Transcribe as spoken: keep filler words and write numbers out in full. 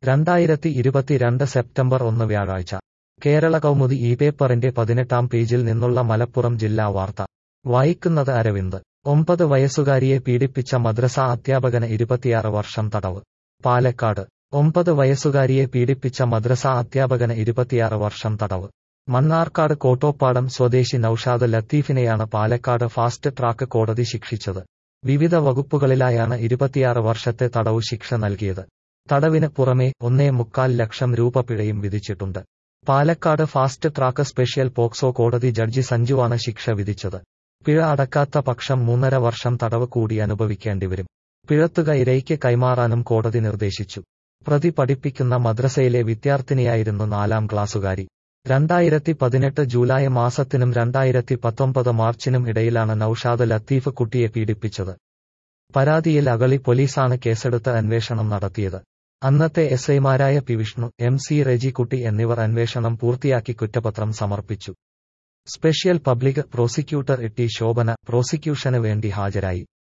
രണ്ടായിരത്തി ഇരുപത്തിരണ്ട് സെപ്റ്റംബർ ഒന്ന് വ്യാഴാഴ്ച കേരള കൗമുദി ഈ പേപ്പറിന്റെ പതിനെട്ടാം പേജിൽ നിന്നുള്ള മലപ്പുറം ജില്ലാ വാർത്ത വായിക്കുന്നത് അരവിന്ദ്. ഒമ്പത് വയസ്സുകാരിയെ പീഡിപ്പിച്ച മദ്രസ അധ്യാപകന് ഇരുപത്തിയാറ് വർഷം തടവ്. പാലക്കാട്. ഒമ്പത് വയസ്സുകാരിയെ പീഡിപ്പിച്ച മദ്രസ അധ്യാപകന് ഇരുപത്തിയാറ് വർഷം തടവ്. മണ്ണാർക്കാട് കോട്ടോപ്പാടം സ്വദേശി നൌഷാദ് ലത്തീഫിനെയാണ് പാലക്കാട് ഫാസ്റ്റ് ട്രാക്ക് കോടതി ശിക്ഷിച്ചത്. വിവിധ വകുപ്പുകളിലായാണ് ഇരുപത്തിയാറ് വർഷത്തെ തടവു ശിക്ഷ നൽകിയത്. തടവിന് പുറമെ ഒന്നേ മുക്കാൽ ലക്ഷം രൂപ പിഴയും വിധിച്ചിട്ടുണ്ട്. Palakkad fast track special POCSO കോടതി ജഡ്ജി സഞ്ജുവാണ് ശിക്ഷ വിധിച്ചത്. പിഴ അടക്കാത്ത പക്ഷം മൂന്നര വർഷം തടവ് കൂടി അനുഭവിക്കേണ്ടിവരും. പിഴത്തുക ഇരയ്ക്ക് കൈമാറാനും കോടതി നിർദ്ദേശിച്ചു. പ്രതി പഠിപ്പിക്കുന്ന മദ്രസയിലെ വിദ്യാർത്ഥിനിയായിരുന്നു നാലാം ക്ലാസുകാരി. രണ്ടായിരത്തി പതിനെട്ട് ജൂലൈ മാസത്തിനും രണ്ടായിരത്തി പത്തൊമ്പത് മാർച്ചിനും ഇടയിലാണ് നൌഷാദ് ലത്തീഫ് കുട്ടിയെ പീഡിപ്പിച്ചത്. പരാതിയിൽ അഗളി പോലീസാണ് കേസെടുത്ത് അന്വേഷണം നടത്തിയത്. അന്നത്തെ എസ് ഐമാരായ P Vishnu, M C Rejikutty എന്നിവർ അന്വേഷണം പൂർത്തിയാക്കി കുറ്റപത്രം സമർപ്പിച്ചു. Special public prosecutor T Shobhana പ്രോസിക്യൂഷന് വേണ്ടി ഹാജരായി.